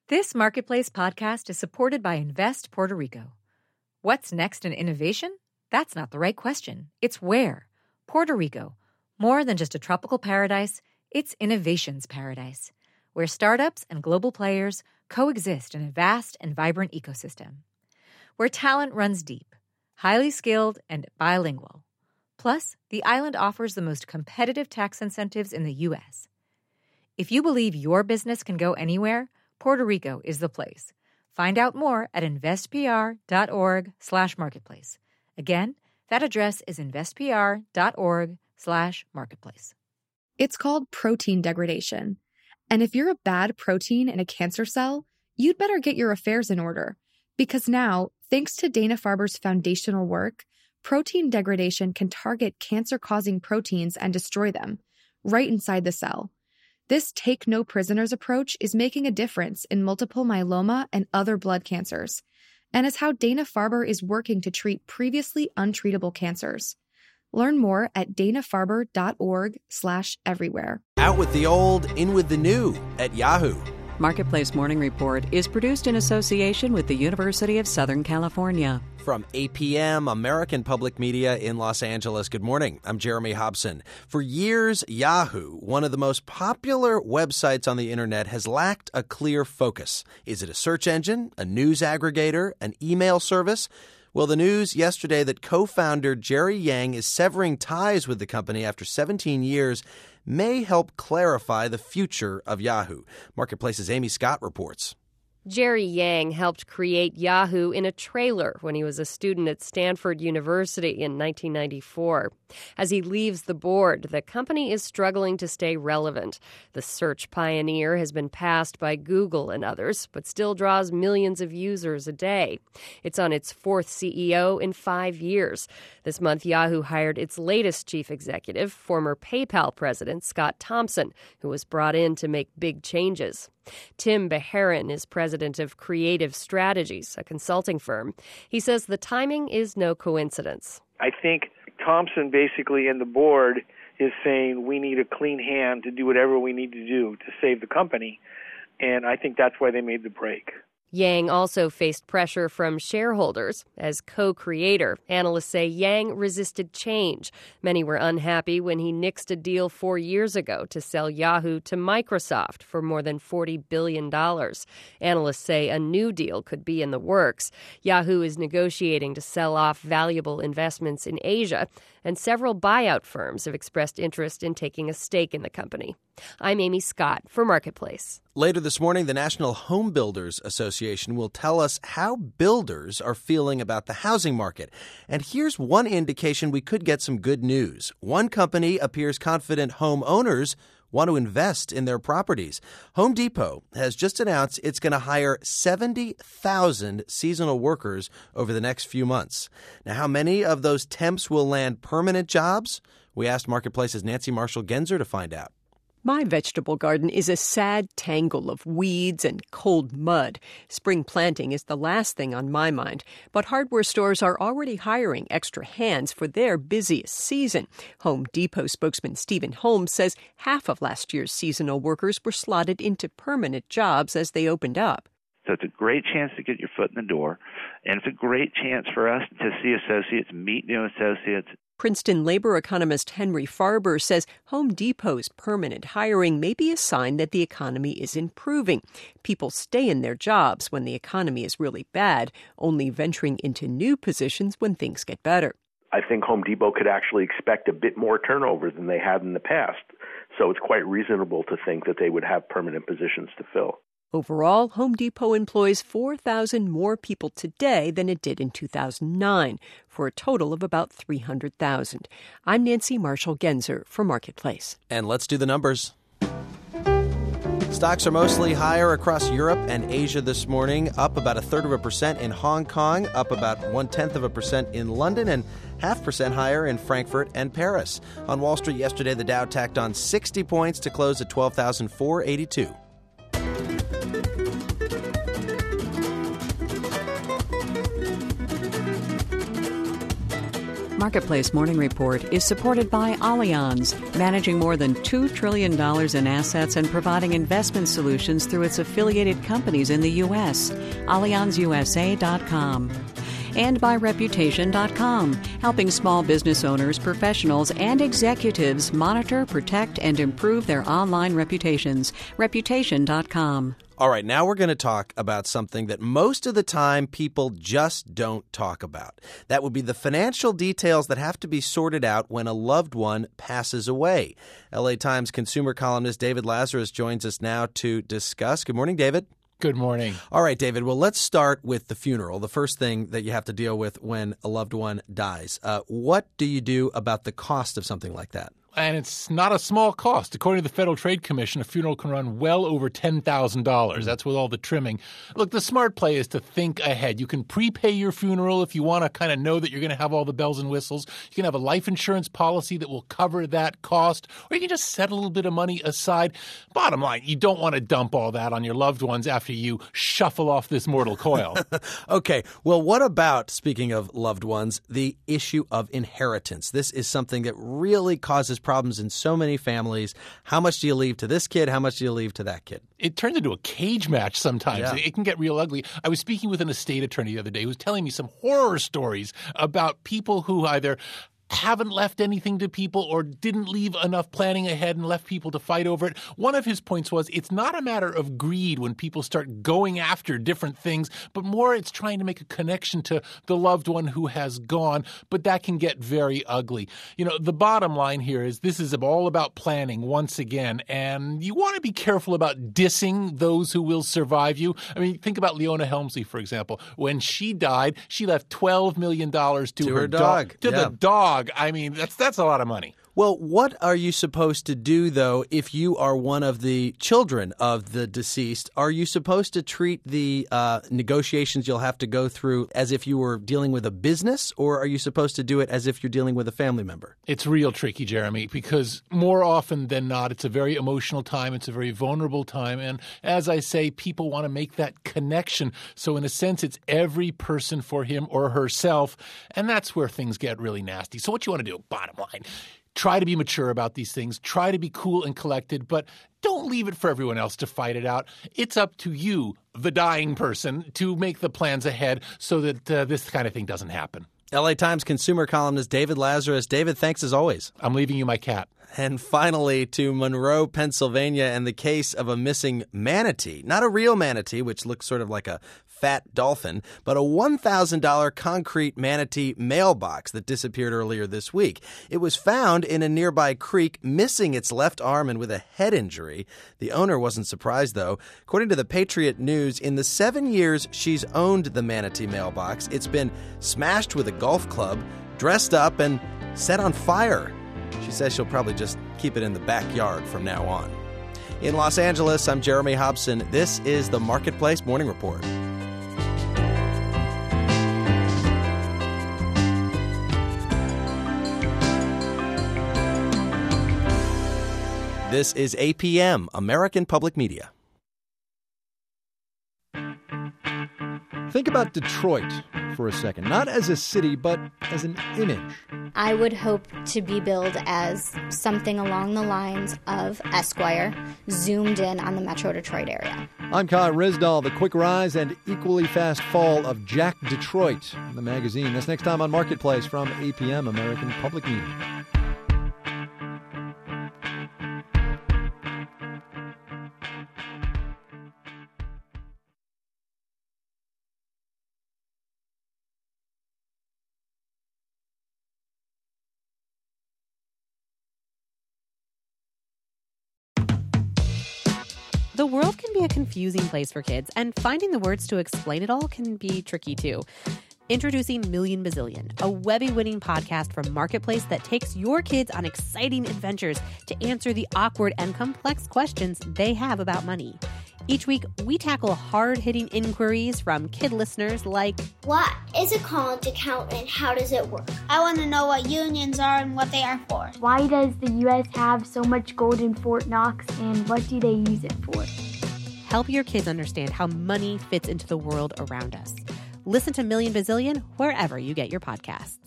This Marketplace podcast is supported by Invest Puerto Rico. What's next in innovation? That's not the right question. It's where. Puerto Rico. More than just a tropical paradise, it's innovation's paradise, where startups and global players coexist in a vast and vibrant ecosystem. Where talent runs deep, highly skilled, and bilingual. Plus, the island offers the most competitive tax incentives in the U.S. If you believe your business can go anywhere, Puerto Rico is the place. Find out more at investpr.org/marketplace. Again, that address is investpr.org/marketplace. It's called protein degradation. And if you're a bad protein in a cancer cell, you'd better get your affairs in order. Because now, thanks to Dana-Farber's foundational work, protein degradation can target cancer-causing proteins and destroy them, right inside the cell. This take-no-prisoners approach is making a difference in multiple myeloma and other blood cancers, and is how Dana-Farber is working to treat previously untreatable cancers. Learn more at danafarber.org/everywhere. Out with the old, in with the new at Yahoo! Marketplace Morning Report is produced in association with the University of Southern California. From APM, American Public Media in Los Angeles. Good morning. I'm Jeremy Hobson. For years, Yahoo, one of the most popular websites on the internet, has lacked a clear focus. Is it a search engine, a news aggregator, an email service? Well, the news yesterday that co-founder Jerry Yang is severing ties with the company after 17 years may help clarify the future of Yahoo. Marketplace's Amy Scott reports. Jerry Yang helped create Yahoo in a trailer when he was a student at Stanford University in 1994. As he leaves the board, the company is struggling to stay relevant. The search pioneer has been passed by Google and others, but still draws millions of users a day. It's on its fourth CEO in 5 years. This month, Yahoo hired its latest chief executive, former PayPal president Scott Thompson, who was brought in to make big changes. Tim Beheron is president of Creative Strategies, a consulting firm. He says the timing is no coincidence. I think Thompson basically in the board is saying we need a clean hand to do whatever we need to do to save the company, and I think that's why they made the break. Yang also faced pressure from shareholders. As co-creator, analysts say Yang resisted change. Many were unhappy when he nixed a deal 4 years ago to sell Yahoo to Microsoft for more than $40 billion. Analysts say a new deal could be in the works. Yahoo is negotiating to sell off valuable investments in Asia, and several buyout firms have expressed interest in taking a stake in the company. I'm Amy Scott for Marketplace. Later this morning, the National Home Builders Association will tell us how builders are feeling about the housing market. And here's one indication we could get some good news. One company appears confident homeowners want to invest in their properties. Home Depot has just announced it's going to hire 70,000 seasonal workers over the next few months. Now, how many of those temps will land permanent jobs? We asked Marketplace's Nancy Marshall-Genzer to find out. My vegetable garden is a sad tangle of weeds and cold mud. Spring planting is the last thing on my mind, but hardware stores are already hiring extra hands for their busiest season. Home Depot spokesman Stephen Holmes says half of last year's seasonal workers were slotted into permanent jobs as they opened up. So it's a great chance to get your foot in the door, and it's a great chance for us to see associates, meet new associates. Princeton labor economist Henry Farber says Home Depot's permanent hiring may be a sign that the economy is improving. People stay in their jobs when the economy is really bad, only venturing into new positions when things get better. I think Home Depot could actually expect a bit more turnover than they had in the past. So it's quite reasonable to think that they would have permanent positions to fill. Overall, Home Depot employs 4,000 more people today than it did in 2009, for a total of about 300,000. I'm Nancy Marshall-Genzer for Marketplace. And let's do the numbers. Stocks are mostly higher across Europe and Asia this morning, up about 1/3% in Hong Kong, up about 0.1% in London, and 0.5% higher in Frankfurt and Paris. On Wall Street yesterday, the Dow tacked on 60 points to close at 12,482. Marketplace Morning Report is supported by Allianz, managing more than $2 trillion in assets and providing investment solutions through its affiliated companies in the U.S. AllianzUSA.com. And by Reputation.com, helping small business owners, professionals, and executives monitor, protect, and improve their online reputations. Reputation.com. All right, now we're going to talk about something that most of the time people just don't talk about. That would be the financial details that have to be sorted out when a loved one passes away. LA Times consumer columnist David Lazarus joins us now to discuss. Good morning, David. Good morning. All right, David. Well, let's start with the funeral, the first thing that you have to deal with when a loved one dies. What do you do about the cost of something like that? And it's not a small cost. According to the Federal Trade Commission, a funeral can run well over $10,000. That's with all the trimming. Look, the smart play is to think ahead. You can prepay your funeral if you want to kind of know that you're going to have all the bells and whistles. You can have a life insurance policy that will cover that cost, or you can just set a little bit of money aside. Bottom line, you don't want to dump all that on your loved ones after you shuffle off this mortal coil. Okay. Well, what about, speaking of loved ones, the issue of inheritance? This is something that really causes problems in so many families. How much do you leave to this kid? How much do you leave to that kid? It turns into a cage match sometimes. Yeah. It can get real ugly. I was speaking with an estate attorney the other day who was telling me some horror stories about people who either haven't left anything to people or didn't leave enough planning ahead and left people to fight over it. One of his points was it's not a matter of greed when people start going after different things, but more it's trying to make a connection to the loved one who has gone, but that can get very ugly. You know, the bottom line here is this is all about planning once again, and you want to be careful about dissing those who will survive you. I mean, think about Leona Helmsley, for example. When she died, she left $12 million to her dog. To the dog. I mean, that's a lot of money. Well, what are you supposed to do, though, if you are one of the children of the deceased? Are you supposed to treat the negotiations you'll have to go through as if you were dealing with a business, or are you supposed to do it as if you're dealing with a family member? It's real tricky, Jeremy, because more often than not, it's a very emotional time. It's a very vulnerable time. And as I say, people want to make that connection. So in a sense, it's every person for him or herself. And that's where things get really nasty. So what you want to do, bottom line, try to be mature about these things. Try to be cool and collected, but don't leave it for everyone else to fight it out. It's up to you, the dying person, to make the plans ahead so that this kind of thing doesn't happen. LA Times consumer columnist David Lazarus. David, thanks as always. I'm leaving you my cat. And finally, to Monroe, Pennsylvania, and the case of a missing manatee. Not a real manatee, which looks sort of like a fat dolphin, but a $1,000 concrete manatee mailbox that disappeared earlier this week. It was found in a nearby creek, missing its left arm and with a head injury. The owner wasn't surprised, though. According to the Patriot News, in the 7 years she's owned the manatee mailbox, it's been smashed with a golf club, dressed up, and set on fire. She says she'll probably just keep it in the backyard from now on. In Los Angeles, I'm Jeremy Hobson. This is the Marketplace Morning Report. This is APM, American Public Media. Think about Detroit for a second, not as a city, but as an image. I would hope to be billed as something along the lines of Esquire, zoomed in on the Metro Detroit area. I'm Kai Risdall, the quick rise and equally fast fall of Jack Detroit, the magazine. That's next time on Marketplace from APM, American Public Media. The world can be a confusing place for kids, and finding the words to explain it all can be tricky too. Introducing Million Bazillion, a Webby-winning podcast from Marketplace that takes your kids on exciting adventures to answer the awkward and complex questions they have about money. Each week, we tackle hard-hitting inquiries from kid listeners like, what is a college account and how does it work? I want to know what unions are and what they are for. Why does the U.S. have so much gold in Fort Knox and what do they use it for? Help your kids understand how money fits into the world around us. Listen to Million Bazillion wherever you get your podcasts.